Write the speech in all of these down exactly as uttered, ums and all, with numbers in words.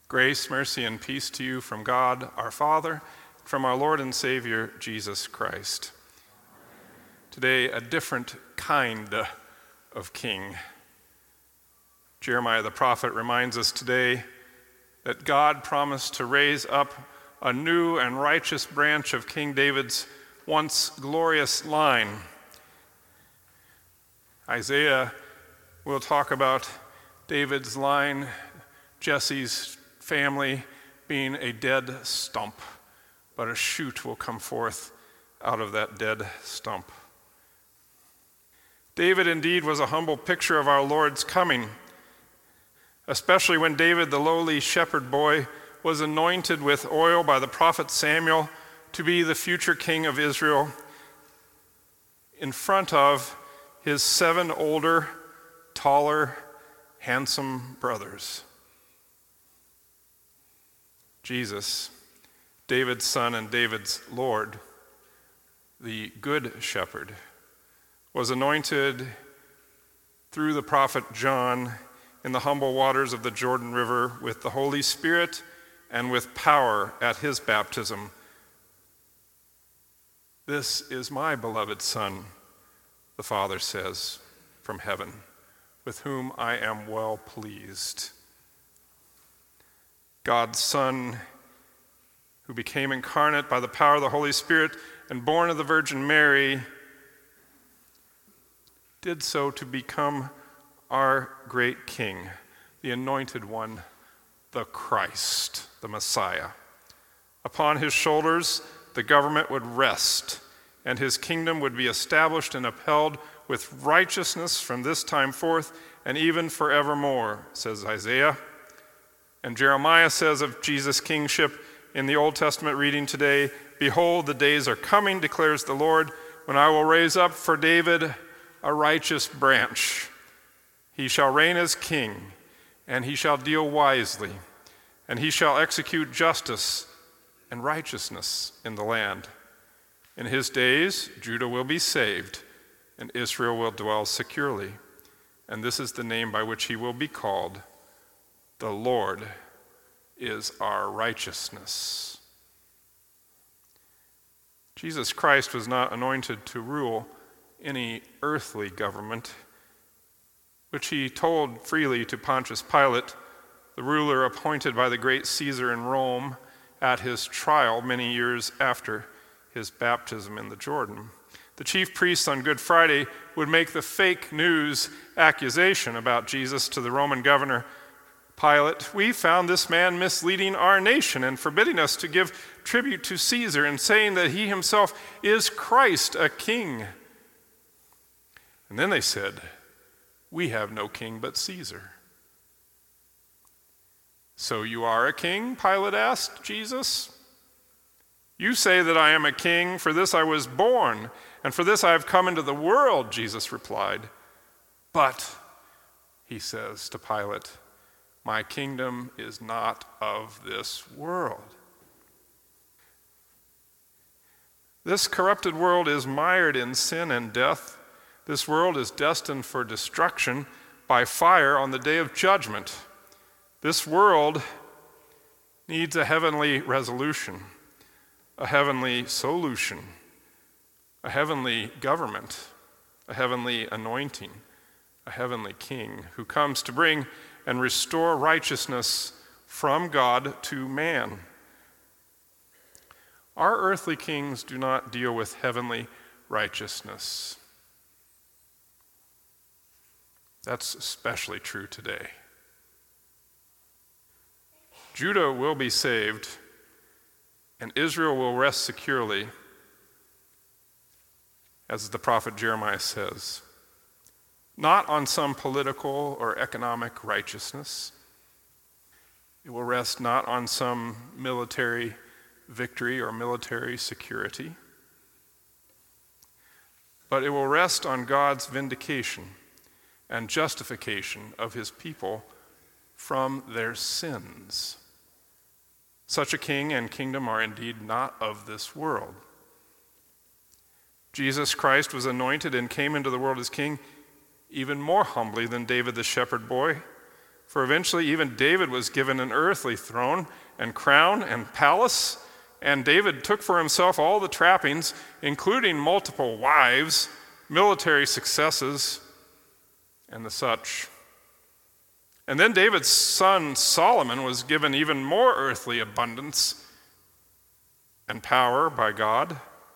Grace, mercy, and peace to you from God our Father, from our Lord and Savior, Jesus Christ. Today, a different kind of king. Jeremiah the prophet reminds us today that God promised to raise up a new and righteous branch of King David's once glorious line. Isaiah will talk about David's line, Jesse's family being a dead stump, but a shoot will come forth out of that dead stump. David indeed was a humble picture of our Lord's coming, especially when David, the lowly shepherd boy, was anointed with oil by the prophet Samuel to be the future king of Israel in front of his seven older, taller, handsome brothers. Jesus, David's son and David's Lord, the good shepherd, was anointed through the prophet John in the humble waters of the Jordan River with the Holy Spirit and with power at his baptism. This is my beloved Son, the Father says from heaven, with whom I am well pleased. God's Son, who became incarnate by the power of the Holy Spirit and born of the Virgin Mary, did so to become our great King, the Anointed One, the Christ, the Messiah. Upon his shoulders, the government would rest, and his kingdom would be established and upheld with righteousness from this time forth and even forevermore, says Isaiah. And Jeremiah says of Jesus' kingship in the Old Testament reading today, "Behold, the days are coming, declares the Lord, when I will raise up for David a righteous branch. He shall reign as king, and he shall deal wisely, and he shall execute justice and righteousness in the land. In his days, Judah will be saved, and Israel will dwell securely. And this is the name by which he will be called. The Lord is our righteousness." Jesus Christ was not anointed to rule any earthly government, which he told freely to Pontius Pilate, the ruler appointed by the great Caesar in Rome at his trial many years after his baptism in the Jordan. The chief priests on Good Friday would make the fake news accusation about Jesus to the Roman governor Pilate. "We found this man misleading our nation and forbidding us to give tribute to Caesar and saying that he himself is Christ, a king." And then they said, "We have no king but Caesar." "So you are a king?" Pilate asked Jesus. "You say that I am a king, for this I was born, and for this I have come into the world," Jesus replied. "But," he says to Pilate, "my kingdom is not of this world." This corrupted world is mired in sin and death. This world is destined for destruction by fire on the day of judgment. This world needs a heavenly resolution, a heavenly solution, a heavenly government, a heavenly anointing, a heavenly king who comes to bring and restore righteousness from God to man. Our earthly kings do not deal with heavenly righteousness. That's especially true today. Judah will be saved, and Israel will rest securely, as the prophet Jeremiah says, not on some political or economic righteousness. It will rest not on some military victory or military security, but it will rest on God's vindication and justification of his people from their sins. Such a king and kingdom are indeed not of this world. Jesus Christ was anointed and came into the world as king even more humbly than David the shepherd boy, For eventually even David was given an earthly throne and crown and palace, and David took for himself all the trappings, including multiple wives, military successes, and the such. And then David's son Solomon was given even more earthly abundance and power by God.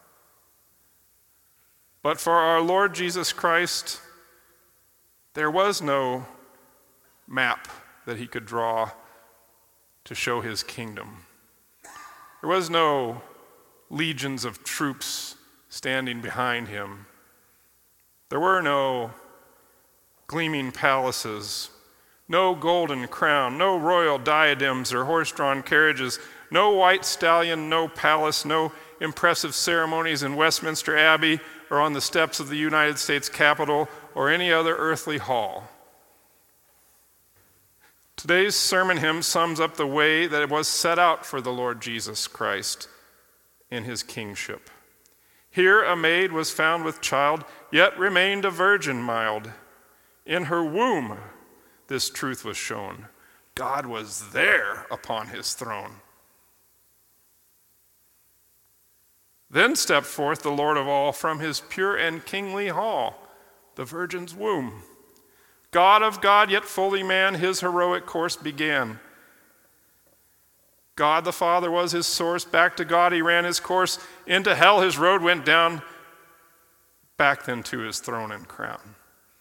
But for our Lord Jesus Christ, there was no map that he could draw to show his kingdom. There was no legions of troops standing behind him. There were no gleaming palaces, no golden crown, no royal diadems or horse-drawn carriages, no white stallion, no palace, no impressive ceremonies in Westminster Abbey or on the steps of the United States Capitol or any other earthly hall. Today's sermon hymn sums up the way that it was set out for the Lord Jesus Christ in his kingship. Here a maid was found with child, yet remained a virgin mild. In her womb this truth was shown. God was there upon his throne. Then stepped forth the Lord of all from his pure and kingly hall, the virgin's womb. God of God, yet fully man, his heroic course began. God the Father was his source. Back to God he ran his course. Into hell his road went down. Back then to his throne and crown.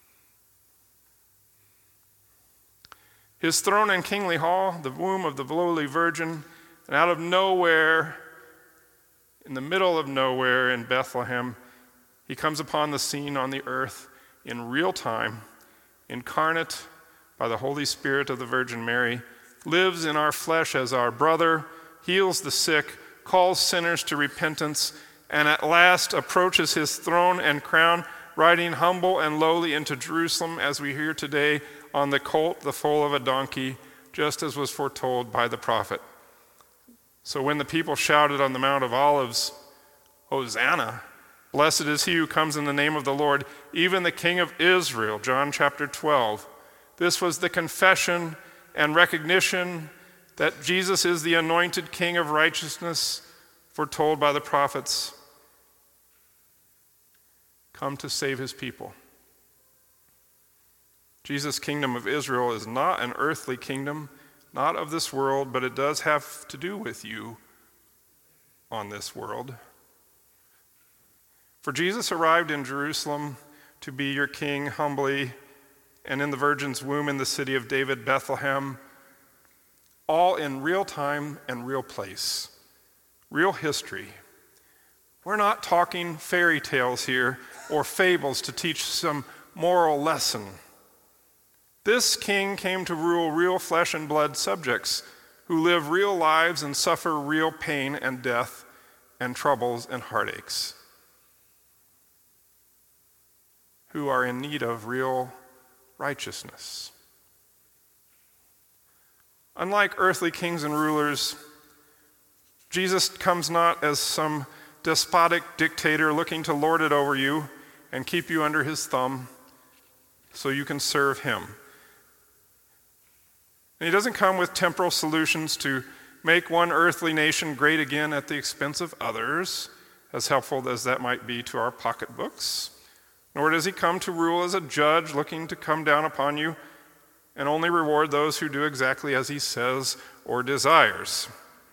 His throne and kingly hall, the womb of the lowly virgin, and out of nowhere, in the middle of nowhere in Bethlehem, he comes upon the scene on the earth in real time, incarnate by the Holy Spirit of the Virgin Mary, lives in our flesh as our brother, heals the sick, calls sinners to repentance, and at last approaches his throne and crown, riding humble and lowly into Jerusalem, as we hear today, on the colt, the foal of a donkey, just as was foretold by the prophet. So when the people shouted on the Mount of Olives, Hosanna, blessed is he who comes in the name of the Lord, even the King of Israel, John chapter twelve. This was the confession and recognition that Jesus is the anointed King of righteousness, foretold by the prophets, come to save his people. Jesus' kingdom of Israel is not an earthly kingdom, not of this world, but it does have to do with you on this world. For Jesus arrived in Jerusalem to be your king humbly, and in the virgin's womb in the city of David, Bethlehem, all in real time and real place, real history. We're not talking fairy tales here or fables to teach some moral lesson. This king came to rule real flesh and blood subjects who live real lives and suffer real pain and death and troubles and heartaches, who are in need of real righteousness. Unlike earthly kings and rulers, Jesus comes not as some despotic dictator looking to lord it over you and keep you under his thumb so you can serve him. And he doesn't come with temporal solutions to make one earthly nation great again at the expense of others, as helpful as that might be to our pocketbooks. Nor does he come to rule as a judge looking to come down upon you and only reward those who do exactly as he says or desires.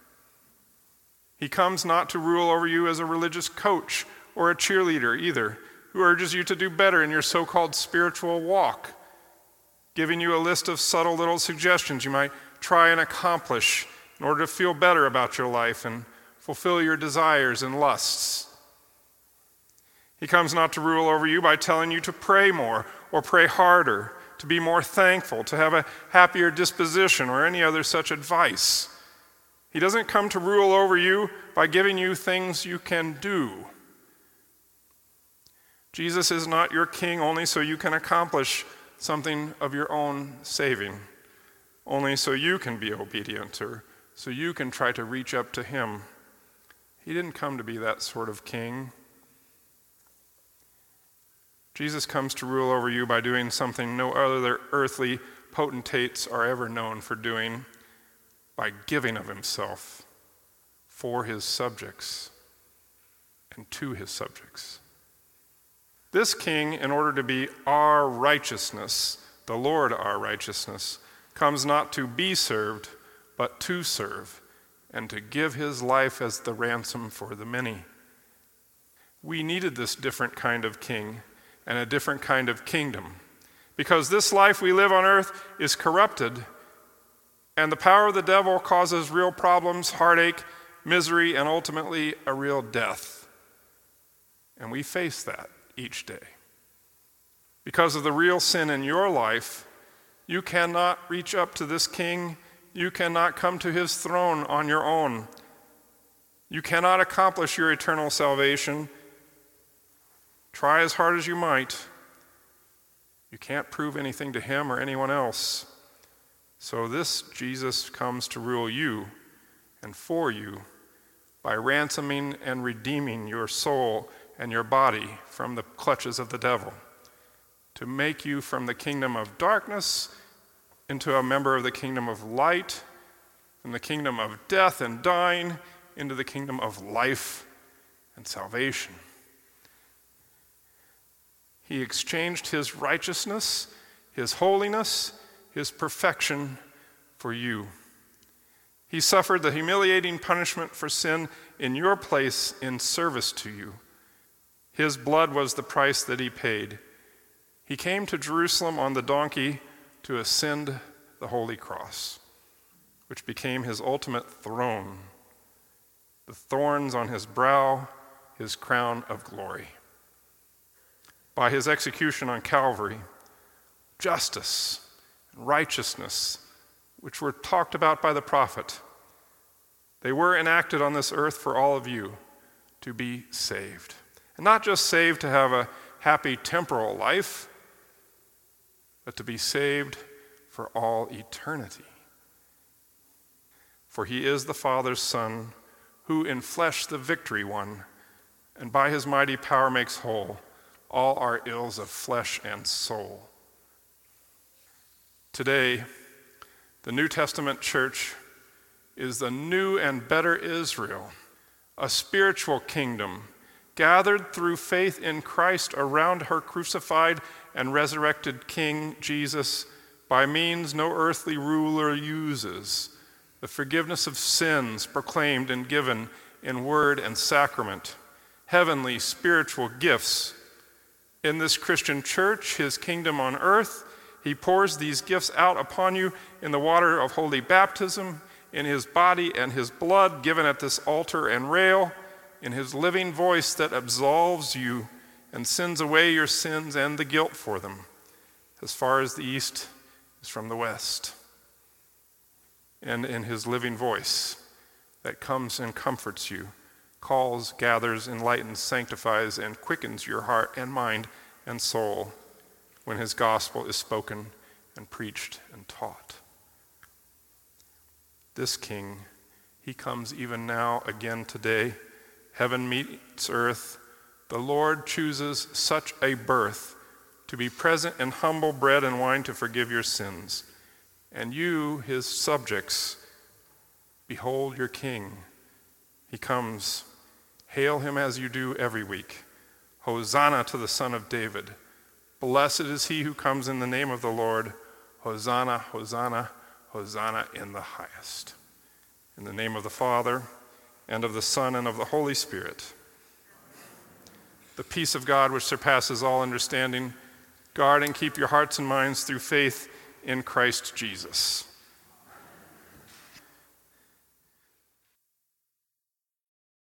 He comes not to rule over you as a religious coach or a cheerleader either, who urges you to do better in your so-called spiritual walk, giving you a list of subtle little suggestions you might try and accomplish in order to feel better about your life and fulfill your desires and lusts. He comes not to rule over you by telling you to pray more or pray harder, to be more thankful, to have a happier disposition, or any other such advice. He doesn't come to rule over you by giving you things you can do. Jesus is not your king only so you can accomplish something of your own saving, only so you can be obedient, or so you can try to reach up to him. He didn't come to be that sort of king. Jesus comes to rule over you by doing something no other earthly potentates are ever known for doing, by giving of himself for his subjects and to his subjects. This king, in order to be our righteousness, the Lord our righteousness, comes not to be served, but to serve, and to give his life as the ransom for the many. We needed this different kind of king and a different kind of kingdom, because this life we live on earth is corrupted, and the power of the devil causes real problems, heartache, misery, and ultimately a real death. And we face that each day. Because of the real sin in your life, you cannot reach up to this king. You cannot come to his throne on your own. You cannot accomplish your eternal salvation. Try as hard as you might. You can't prove anything to him or anyone else. So this Jesus comes to rule you and for you by ransoming and redeeming your soul and your body from the clutches of the devil, to make you from the kingdom of darkness into a member of the kingdom of light, from the kingdom of death and dying into the kingdom of life and salvation. He exchanged his righteousness, his holiness, his perfection for you. He suffered the humiliating punishment for sin in your place in service to you. His blood was the price that he paid. He came to Jerusalem on the donkey to ascend the holy cross, which became his ultimate throne, the thorns on his brow, his crown of glory. By his execution on Calvary, justice and righteousness, which were talked about by the prophet, they were enacted on this earth for all of you to be saved. And not just saved to have a happy temporal life, but to be saved for all eternity. For he is the Father's Son, who in flesh the victory won, and by his mighty power makes whole all our ills of flesh and soul. Today, the New Testament church is the new and better Israel, a spiritual kingdom gathered through faith in Christ around her crucified and resurrected King Jesus by means no earthly ruler uses, the forgiveness of sins proclaimed and given in word and sacrament, heavenly spiritual gifts. In this Christian church, his kingdom on earth, he pours these gifts out upon you in the water of holy baptism, in his body and his blood given at this altar and rail, in his living voice that absolves you and sends away your sins and the guilt for them, as far as the east is from the west. And in his living voice that comes and comforts you, calls, gathers, enlightens, sanctifies, and quickens your heart and mind and soul when his gospel is spoken and preached and taught. This King, he comes even now again today. Heaven meets earth. The Lord chooses such a birth to be present in humble bread and wine to forgive your sins. And you, his subjects, behold your King. He comes. Hail him as you do every week. Hosanna to the Son of David. Blessed is he who comes in the name of the Lord. Hosanna, Hosanna, Hosanna in the highest. In the name of the Father, and of the Son, and of the Holy Spirit. The peace of God, which surpasses all understanding, guard and keep your hearts and minds through faith in Christ Jesus.